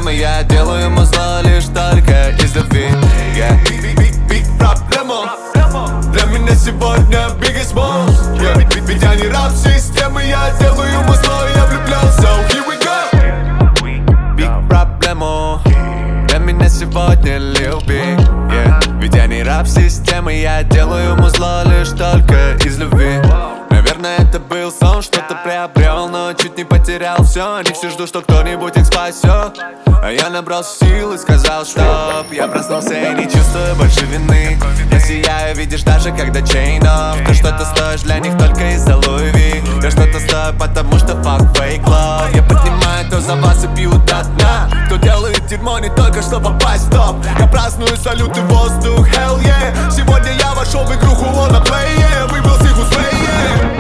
системы, я делаю ему зло лишь только из любви. Big проблема для меня сегодня biggest boss, ведь я не раб системы, я делаю ему зло, я влюблялся. Here we go. Big проблема для меня сегодня Lil Big, ведь я не раб системы, я делаю ему зло лишь только из любви. Наверное, это был сон, что-то приобрел, но чуть не потерял все. Они все ждут, что кто-нибудь их спасет, а я набрал сил и сказал стоп. Я проснулся и не чувствую больше вины. Я сияю, видишь, даже когда chain off. Ты что-то стоишь для них только из-за Louis V. Я что-то стою, потому что fuck fake love. Я поднимаю то за вас и пью до дна. Кто делает дерьмо не только что попасть в топ. Я праздную салют и воздух, hell yeah. Сегодня я вошел в игру who wanna play, yeah. Выбил с их успеем.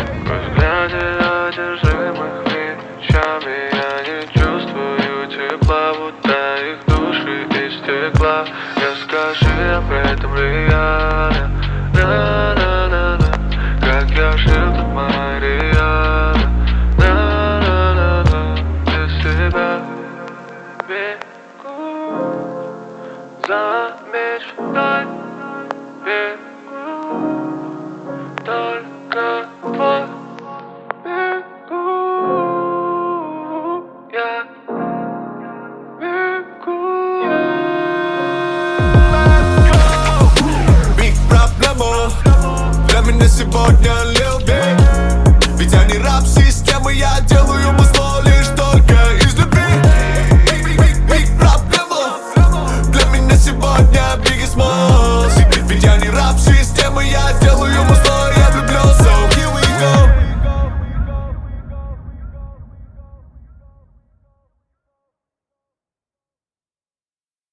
Одержимых мечами я не чувствую тепла, будто их души из стекла. Не скажи об этом реально, на-на-на-на. Как я жил тут Мария, на-на-на-на. Без тебя бегу за мечтой, бегу только твой. Для меня сегодня Lil Big, ведь я не раб системы, я делаю ему зло лишь только из любви. Big проблема для меня сегодня biggest boss, ведь я не раб системы, я делаю ему зло.